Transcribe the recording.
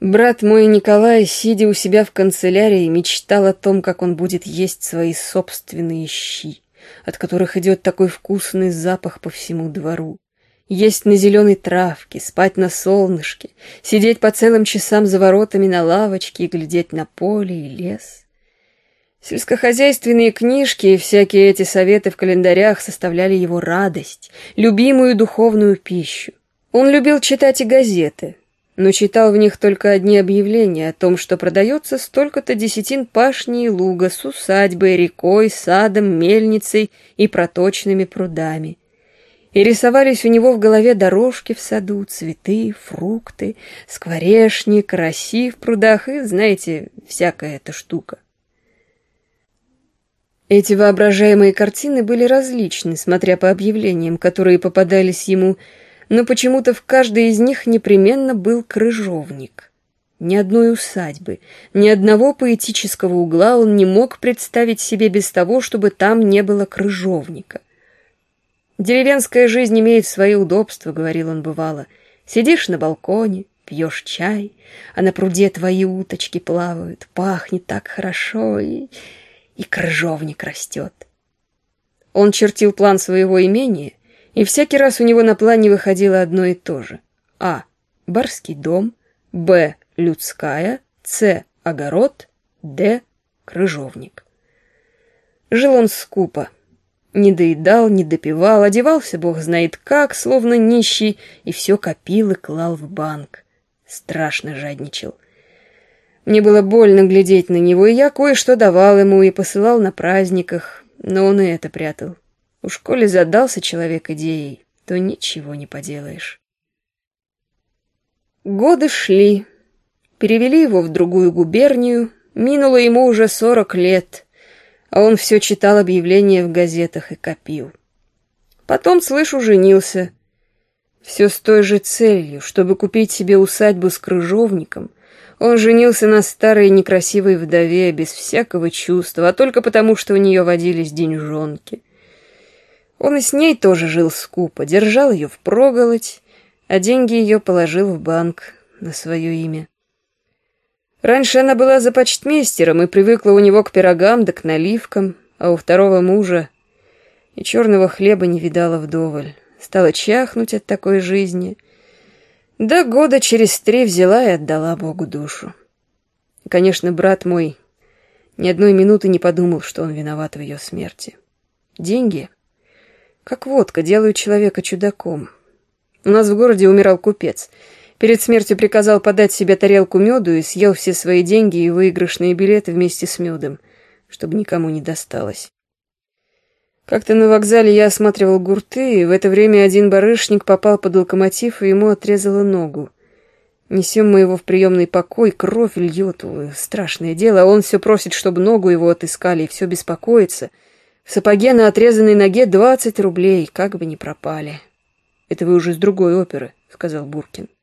Брат мой Николай, сидя у себя в канцелярии, мечтал о том, как он будет есть свои собственные щи, от которых идет такой вкусный запах по всему двору. Есть на зеленой травке, спать на солнышке, сидеть по целым часам за воротами на лавочке и глядеть на поле и лес. Сельскохозяйственные книжки и всякие эти советы в календарях составляли его радость, любимую духовную пищу. Он любил читать и газеты, но читал в них только одни объявления о том, что продается столько-то десятин пашни и луга с усадьбой, рекой, садом, мельницей и проточными прудами. И рисовались у него в голове дорожки в саду, цветы, фрукты, скворечни, караси в прудах и, знаете, всякая эта штука. Эти воображаемые картины были различны, смотря по объявлениям, которые попадались ему, но почему-то в каждой из них непременно был крыжовник. Ни одной усадьбы, ни одного поэтического угла он не мог представить себе без того, чтобы там не было крыжовника. «Деревенская жизнь имеет свои удобства», — говорил он бывало. «Сидишь на балконе, пьешь чай, а на пруде твои уточки плавают, пахнет так хорошо, и крыжовник растет». Он чертил план своего имения, и всякий раз у него на плане выходило одно и то же. А. Барский дом, Б. Людская, С. Огород, Д. Крыжовник. Жил он скупо. Не доедал, не допивал, одевался бог знает как, словно нищий, и все копил и клал в банк. Страшно жадничал. Мне было больно глядеть на него, и я кое-что давал ему и посылал на праздниках, но он и это прятал. Уж коли задался человек идеей, то ничего не поделаешь. Годы шли. Перевели его в другую губернию, минуло ему уже 40 лет, а он все читал объявления в газетах и копил. Потом, слышу, женился. Все с той же целью, чтобы купить себе усадьбу с крыжовником. Он женился на старой некрасивой вдове без всякого чувства, а только потому, что у нее водились деньжонки. Он и с ней тоже жил скупо, держал ее впроголодь, а деньги ее положил в банк на свое имя. Раньше она была за почтмейстером и привыкла у него к пирогам да к наливкам, а у второго мужа и черного хлеба не видала вдоволь. Стала чахнуть от такой жизни. Да года через 3 взяла и отдала Богу душу. И, конечно, брат мой ни одной минуты не подумал, что он виноват в ее смерти. Деньги, как водка, делают человека чудаком. У нас в городе умирал купец. Перед смертью приказал подать себе тарелку меду и съел все свои деньги и выигрышные билеты вместе с медом, чтобы никому не досталось. Как-то на вокзале я осматривал гурты, и в это время один барышник попал под локомотив, и ему отрезало ногу. Несем мы его в приемный покой, кровь льет, страшное дело, а он все просит, чтобы ногу его отыскали, и все беспокоится. В сапоге на отрезанной ноге 20 рублей, как бы не пропали. «Это вы уже с другой оперы», — сказал Буркин.